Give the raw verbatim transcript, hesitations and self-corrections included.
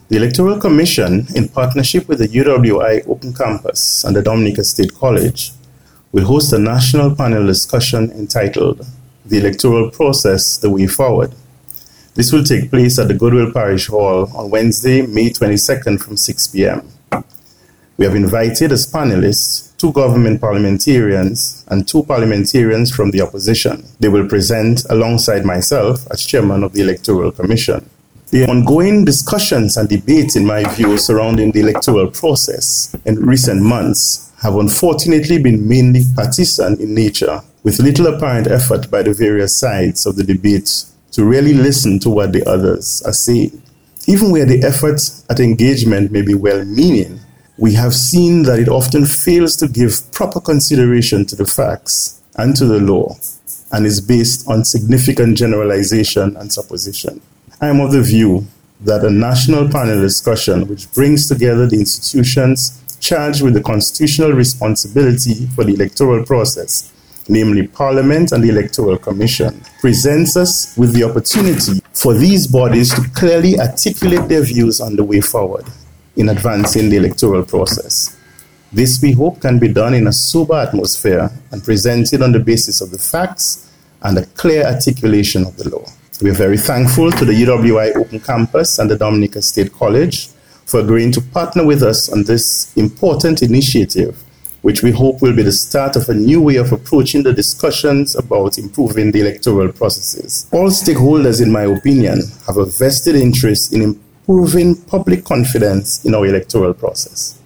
The Electoral Commission, in partnership with the U W I Open Campus and the Dominica State College, will host a national panel discussion entitled The Electoral Process, The Way Forward. This will take place at the Goodwill Parish Hall on Wednesday, May twenty-second from six p.m. We have invited as panelists two government parliamentarians and two parliamentarians from the opposition. They will present alongside myself as chairman of the Electoral Commission. The ongoing discussions and debates, in my view, surrounding the electoral process in recent months have unfortunately been mainly partisan in nature, with little apparent effort by the various sides of the debate to really listen to what the others are saying. Even where the effort at engagement may be well-meaning, we have seen that it often fails to give proper consideration to the facts and to the law, and is based on significant generalization and supposition. I am of the view that a national panel discussion which brings together the institutions charged with the constitutional responsibility for the electoral process, namely Parliament and the Electoral Commission, presents us with the opportunity for these bodies to clearly articulate their views on the way forward in advancing the electoral process. This, we hope, can be done in a sober atmosphere and presented on the basis of the facts and a clear articulation of the law. We are very thankful to the U W I Open Campus and the Dominica State College for agreeing to partner with us on this important initiative, which we hope will be the start of a new way of approaching the discussions about improving the electoral processes. All stakeholders, in my opinion, have a vested interest in improving public confidence in our electoral process.